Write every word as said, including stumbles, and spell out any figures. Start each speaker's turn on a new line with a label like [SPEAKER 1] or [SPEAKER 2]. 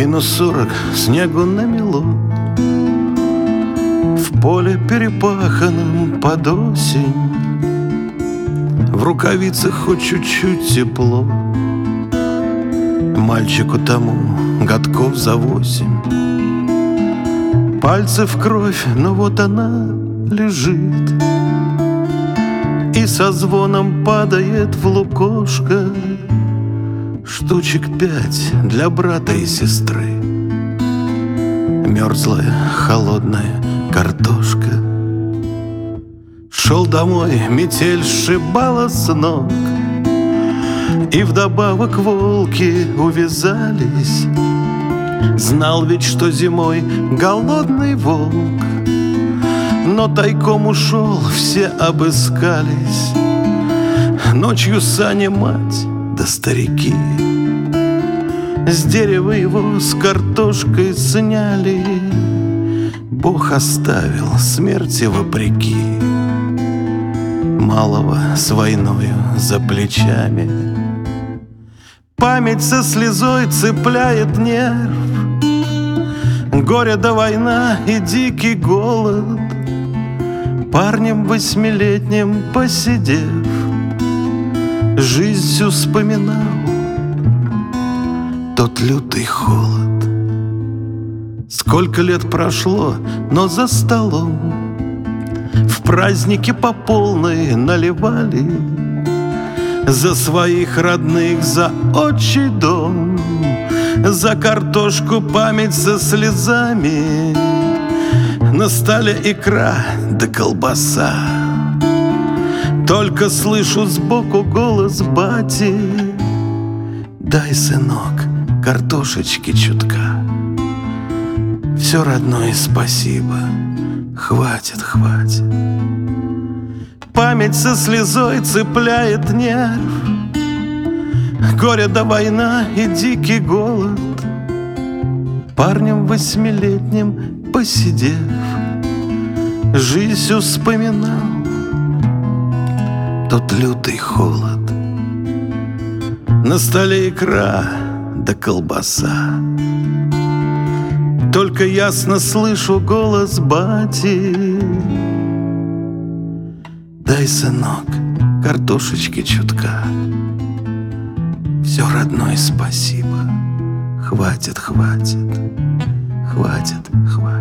[SPEAKER 1] минус сорок снегу намело, в поле перепаханном под осень, в рукавицах хоть чуть-чуть тепло. Мальчику тому годков за восемь, пальцы в кровь, но вот она лежит и со звоном падает в лукошко. Штучек пять для брата и сестры, мерзлая холодная картошка. Шел домой, метель сшибала с ног, и вдобавок волки увязались. Знал ведь, что зимой голодный волк, но тайком ушел, все обыскались. Ночью сани мать да старики с дерева его с картошкой сняли. Бог оставил смерти вопреки, малого с войною за плечами. Память со слезой цепляет нерв, горе да война и дикий голод. Парнем восьмилетним посидев, жизнь всю вспоминал тот лютый холод. Сколько лет прошло, но за столом в праздники по полной наливали за своих родных, за отчий дом, за картошку память со слезами. На столе икра да колбаса, только слышу сбоку голос бати: дай, сынок, картошечки чутка. Все, родное, спасибо, хватит, хватит. Память со слезой цепляет нерв, горе да война и дикий голод. Парнем восьмилетним посидев, жизнь всю вспоминал тот лютый холод. На столе икра да колбаса, только ясно слышу голос бати: дай, сынок, картошечки чутка. Все, родной, спасибо, хватит, хватит, хватит, хватит.